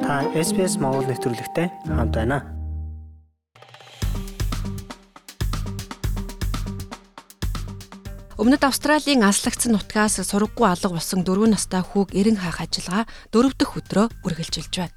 Та SBS Монгол нэвтрүүлэгтэй хамт байна. Өмнөд Австралийн аслагдсан нутгаас сургаггүй алга болсон 4 настай хүүг эрен хаах ажиллагаа 4 дахь өдрөө үргэлжилж байна.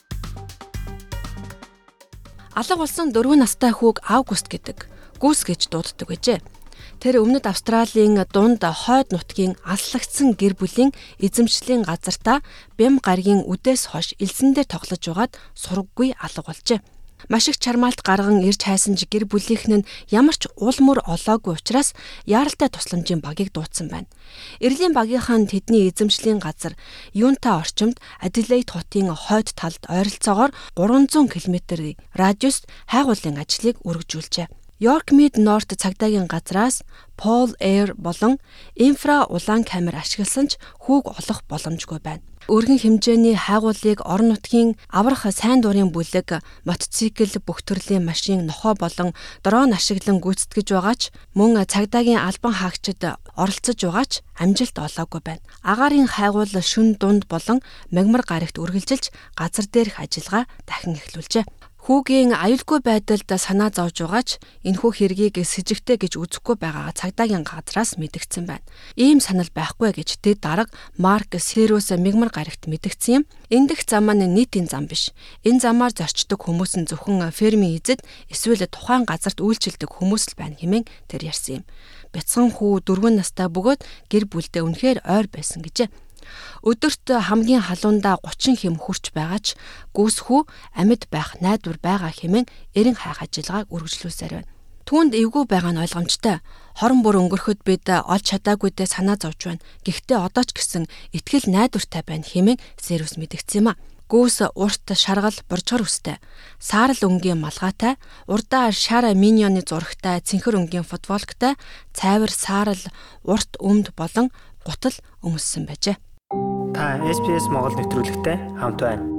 Алга болсон 4 настай хүүг Август гэдэг гүс гэж дууддаг байжээ. Тэр өмнөд Австралийн дунд хойд нутгийн аслагдсан гэр бүлийн эзэмшлийн газартаа бям гарагийн үдээс хойш элсэн дээр тоглож байгаад сургаггүй алга болжээ. Маш их чармаалт гарган ирж хайсан ч гэр бүлийнхэн нь ямар ч уул мөр олоогүй учраас яаралтай тусламжийн багийг дуудсан байна. Эрлийн багийнхан тэдний эзэмшлийн газар Юнта орчимд Аделаид хотын хойд талд ойролцоогоор 300 км радиуст хайгуулын ажлыг үргэлжүүлжээ. York Mid North цагдаагийн газраас Pol Air болон инфра улаан камер ашигласан ч хүүг олох боломжгүй байна. Өргөн хэмжээний хайгуулыг орон нутгийн аврах сайн дурын бүлэг, мотоцикл, бүх төрлийн машин, нохой болон дрон ашиглан гүйцэтгэж байгаа ч мөн цагдаагийн албан хаагчид оролцож байгаа ч амжилт олоогүй байна. Агаарын хайгуул шөнө дунд болон мягмар гарагт үргэлжилж газар дээрх ажиллагаа дахин эхлүүлжээ. Хүүгийн аюулгүй байдалд санаа зовж байгаа ч энэхүү хэргийг с ิจ гтэй гэж үзэхгүй байгаа цагдаагийн газраас мэдгдсэн байна. Ийм санал байхгүй гэж дэд дарга Марк Серус мягмар гарагт мэдгдсэн юм. Энэ дэх зам маань нийтийн зам биш. Энэ замаар зорчдог хүмүүс нь зөвхөн фермийн эзэд эсвэл тухайн газарт үйлчилдэг хүмүүс л байна хэмээн тэр ярьсан юм. Бяцхан хүү 4 настай бөгөөд гэр бүлдээ үнэхээр ойр байсан гэжээ. Өдөрт хамгийн халуундаа 30 хэм хүрч байгаа ч гүс хүү амьд байх найдвар байгаа хэмээн эрен хайх ажиллагааг үргэлжлүүлсээр байна. Түүнд эвгүй байгаа нь ойлгомжтой. Хорон бүр өнгөрөхөд бид олж чадаагүйдээ санаа зовж байна. Гэхдээ одоо ч гэсэн итгэл найдвартай байна хэмээн Сервис мэдгдсэн юм а. Гүс урт шаргал боржгор үстэй. Саарл өнгийн малгайтай, урдаа шар миньоны зурагтай, цэнхэр өнгийн футболктай, цайвар саарл урт өмд болон гутал өмссөн байжээ. Та SBS Монгол нэвтрүүлэгтэй хамт байна.